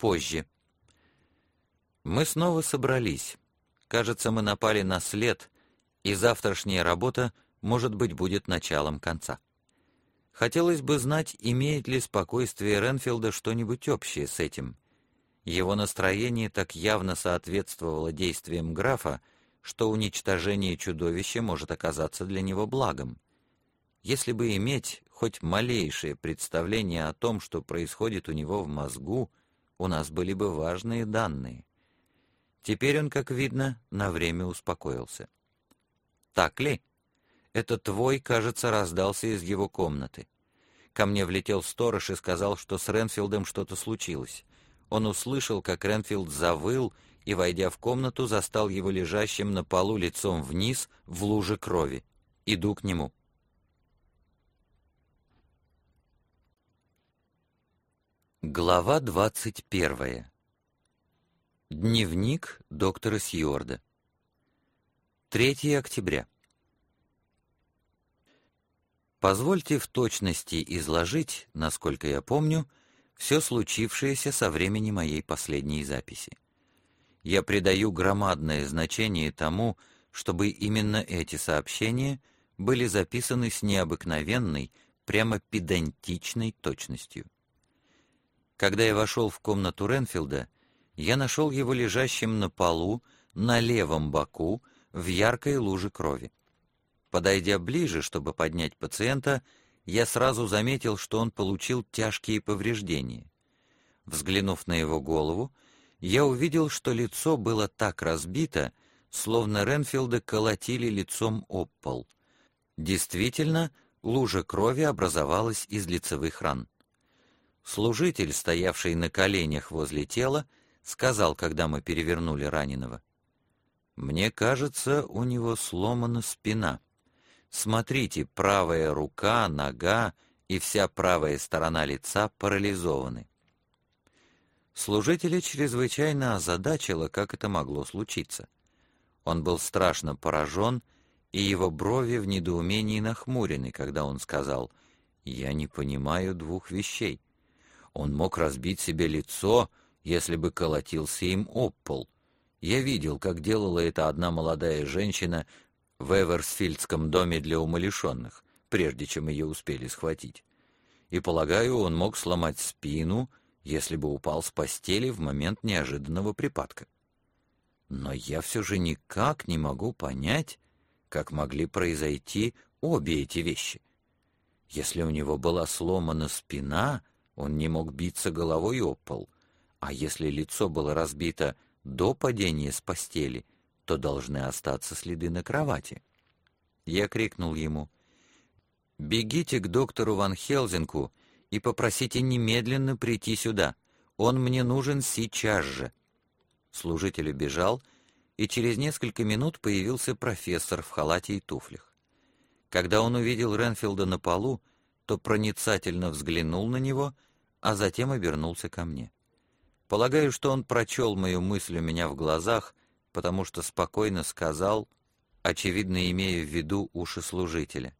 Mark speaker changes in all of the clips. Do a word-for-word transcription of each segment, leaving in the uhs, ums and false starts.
Speaker 1: позже. Мы снова собрались. Кажется, мы напали на след, и завтрашняя работа, может быть, будет началом конца. Хотелось бы знать, имеет ли спокойствие Ренфилда что-нибудь общее с этим. Его настроение так явно соответствовало действиям графа, что уничтожение чудовища может оказаться для него благом. Если бы иметь хоть малейшее представление о том, что происходит у него в мозгу, у нас были бы важные данные. Теперь он, как видно, на время успокоился. «Так ли? Это твой, кажется, раздался из его комнаты. Ко мне влетел сторож и сказал, что с Ренфилдом что-то случилось. Он услышал, как Ренфилд завыл, и, войдя в комнату, застал его лежащим на полу лицом вниз в луже крови. Иду к нему». Глава двадцать первая. Дневник доктора Сьюарда. третьего октября. Позвольте в точности изложить, насколько я помню, все случившееся со времени моей последней записи. Я придаю громадное значение тому, чтобы именно эти сообщения были записаны с необыкновенной, прямо педантичной точностью. Когда я вошел в комнату Ренфилда, я нашел его лежащим на полу, на левом боку, в яркой луже крови. Подойдя ближе, чтобы поднять пациента, я сразу заметил, что он получил тяжкие повреждения. Взглянув на его голову, я увидел, что лицо было так разбито, словно Ренфилда колотили лицом об пол. Действительно, лужа крови образовалась из лицевых ран. Служитель, стоявший на коленях возле тела, сказал, когда мы перевернули раненого: «Мне кажется, у него сломана спина. Смотрите, правая рука, нога и вся правая сторона лица парализованы». Служителя чрезвычайно озадачило, как это могло случиться. Он был страшно поражен, и его брови в недоумении нахмурены, когда он сказал: «Я не понимаю двух вещей. Он мог разбить себе лицо, если бы колотился им об пол. Я видел, как делала это одна молодая женщина в Эверсфилдском доме для умалишенных, прежде чем ее успели схватить. И, полагаю, он мог сломать спину, если бы упал с постели в момент неожиданного припадка. Но я все же никак не могу понять, как могли произойти обе эти вещи. Если у него была сломана спина, он не мог биться головой об пол, а если лицо было разбито до падения с постели, то должны остаться следы на кровати. Я крикнул ему: «Бегите к доктору Ван Хелзинку и попросите немедленно прийти сюда. Он мне нужен сейчас же». Служитель убежал, и через несколько минут появился профессор в халате и туфлях. Когда он увидел Ренфилда на полу, то проницательно взглянул на него, а затем обернулся ко мне. Полагаю, что он прочел мою мысль у меня в глазах, потому что спокойно сказал, очевидно имея в виду уши служителя: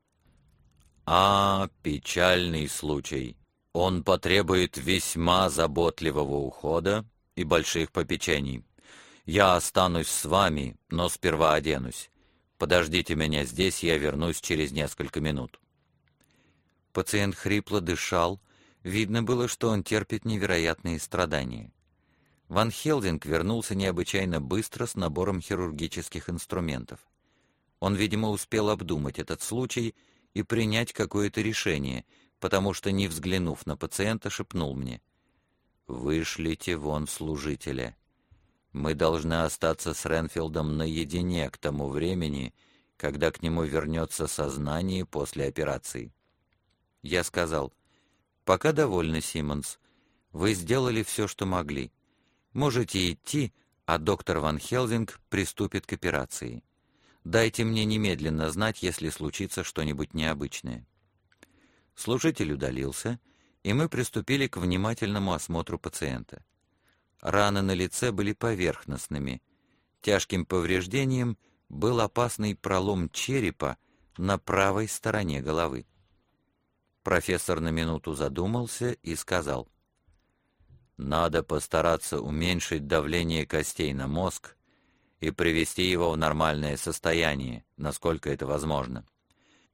Speaker 1: «А, печальный случай. Он потребует весьма заботливого ухода и больших попечений. Я останусь с вами, но сперва оденусь. Подождите меня здесь, я вернусь через несколько минут». Пациент хрипло дышал. Видно было, что он терпит невероятные страдания. Ван Хелзинг вернулся необычайно быстро с набором хирургических инструментов. Он, видимо, успел обдумать этот случай и принять какое-то решение, потому что, не взглянув на пациента, шепнул мне: «Вышлите вон служителя. Мы должны остаться с Ренфилдом наедине к тому времени, когда к нему вернется сознание после операции». Я сказал: «Пока довольны, Симмонс. Вы сделали все, что могли. Можете идти, а доктор Ван Хелзинг приступит к операции. Дайте мне немедленно знать, если случится что-нибудь необычное». Служитель удалился, и мы приступили к внимательному осмотру пациента. Раны на лице были поверхностными. Тяжким повреждением был опасный пролом черепа на правой стороне головы. Профессор на минуту задумался и сказал: Надо постараться уменьшить давление костей на мозг и привести его в нормальное состояние, насколько это возможно.